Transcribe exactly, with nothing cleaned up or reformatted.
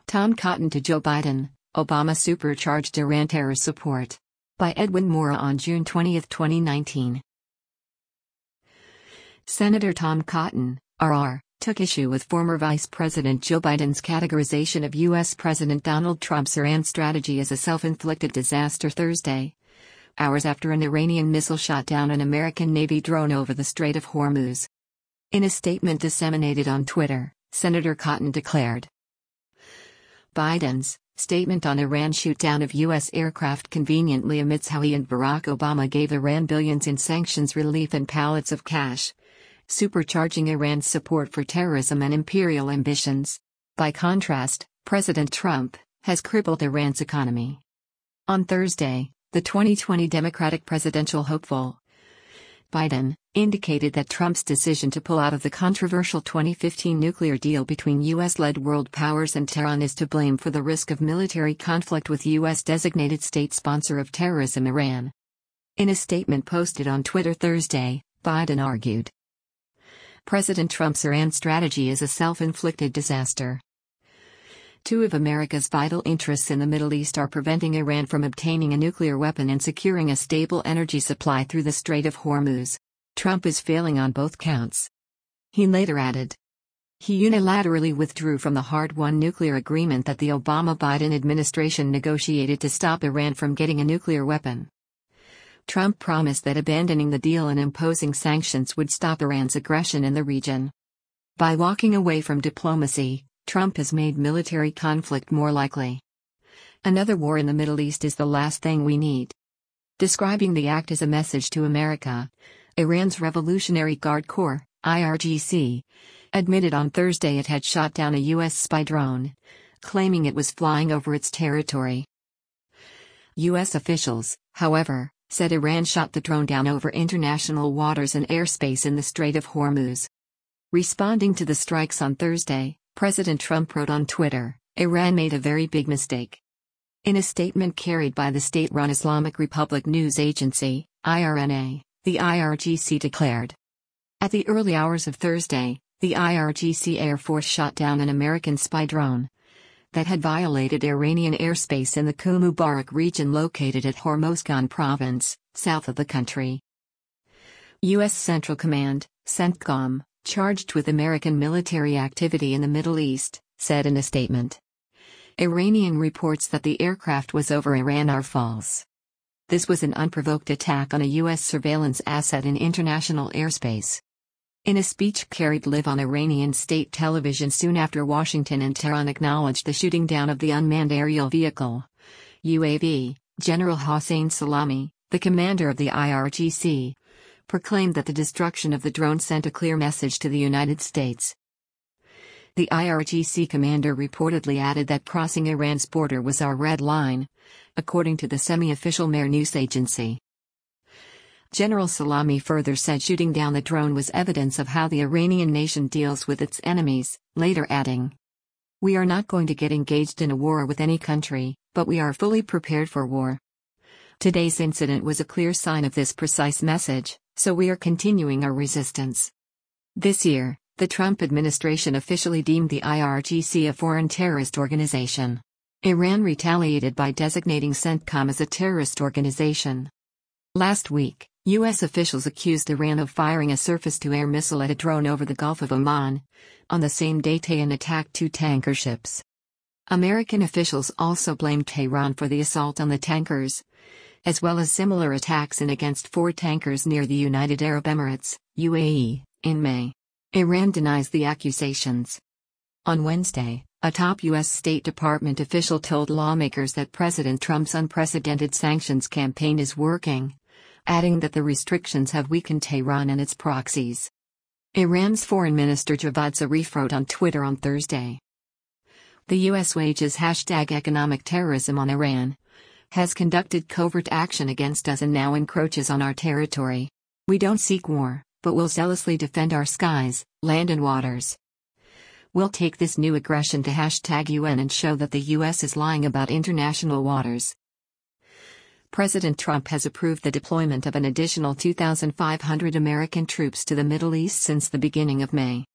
Tom Cotton to Joe Biden, Obama supercharged Iran terror support. By Edwin Mora on June twentieth, twenty nineteen. Senator Tom Cotton, R R, took issue with former Vice President Joe Biden's categorization of U S President Donald Trump's Iran strategy as a self-inflicted disaster Thursday, hours after an Iranian missile shot down an American Navy drone over the Strait of Hormuz. In a statement disseminated on Twitter, Senator Cotton declared, Biden's statement on Iran shoot-down of U S aircraft conveniently omits how he and Barack Obama gave Iran billions in sanctions relief and pallets of cash, supercharging Iran's support for terrorism and imperial ambitions. By contrast, President Trump has crippled Iran's economy. On Thursday, the twenty twenty Democratic presidential hopeful, Biden, indicated that Trump's decision to pull out of the controversial twenty fifteen nuclear deal between U S-led world powers and Tehran is to blame for the risk of military conflict with U S-designated state sponsor of terrorism Iran. In a statement posted on Twitter Thursday, Biden argued, President Trump's Iran strategy is a self-inflicted disaster. Two of America's vital interests in the Middle East are preventing Iran from obtaining a nuclear weapon and securing a stable energy supply through the Strait of Hormuz. Trump is failing on both counts. He later added. He unilaterally withdrew from the hard-won nuclear agreement that the Obama-Biden administration negotiated to stop Iran from getting a nuclear weapon. Trump promised that abandoning the deal and imposing sanctions would stop Iran's aggression in the region. By walking away from diplomacy, Trump has made military conflict more likely. Another war in the Middle East is the last thing we need. Describing the act as a message to America, Iran's Revolutionary Guard Corps, I R G C, admitted on Thursday it had shot down a U S spy drone, claiming it was flying over its territory. U S officials, however, said Iran shot the drone down over international waters and airspace in the Strait of Hormuz. Responding to the strikes on Thursday, President Trump wrote on Twitter, Iran made a very big mistake. In a statement carried by the state-run Islamic Republic News Agency, I R N A, the I R G C declared. At the early hours of Thursday, the I R G C Air Force shot down an American spy drone that had violated Iranian airspace in the Khumubarak region located at Hormozgan province, south of the country. U S Central Command, CENTCOM, charged with American military activity in the Middle East, said in a statement. Iranian reports that the aircraft was over Iran are false. This was an unprovoked attack on a U S surveillance asset in international airspace. In a speech carried live on Iranian state television soon after Washington and Tehran acknowledged the shooting down of the unmanned aerial vehicle, U A V, General Hossein Salami, the commander of the I R G C, proclaimed that the destruction of the drone sent a clear message to the United States. The I R G C commander reportedly added that crossing Iran's border was our red line, according to the semi-official Mehr news agency. General Salami further said shooting down the drone was evidence of how the Iranian nation deals with its enemies, later adding, We are not going to get engaged in a war with any country, but we are fully prepared for war. Today's incident was a clear sign of this precise message, so we are continuing our resistance. This year, the Trump administration officially deemed the I R G C a foreign terrorist organization. Iran retaliated by designating CENTCOM as a terrorist organization. Last week, U S officials accused Iran of firing a surface-to-air missile at a drone over the Gulf of Oman. On the same day, Tehran attacked two tanker ships. American officials also blamed Tehran for the assault on the tankers, as well as similar attacks in against four tankers near the United Arab Emirates, U A E, in May. Iran denies the accusations. On Wednesday, a top U S State Department official told lawmakers that President Trump's unprecedented sanctions campaign is working, adding that the restrictions have weakened Tehran and its proxies. Iran's Foreign Minister Javad Zarif wrote on Twitter on Thursday. The U S wages hashtag economic terrorism on Iran, has conducted covert action against us and now encroaches on our territory. We don't seek war, but will zealously defend our skies, land and waters. We'll take this new aggression to hashtag U N and show that the U S is lying about international waters. President Trump has approved the deployment of an additional two thousand five hundred American troops to the Middle East since the beginning of May.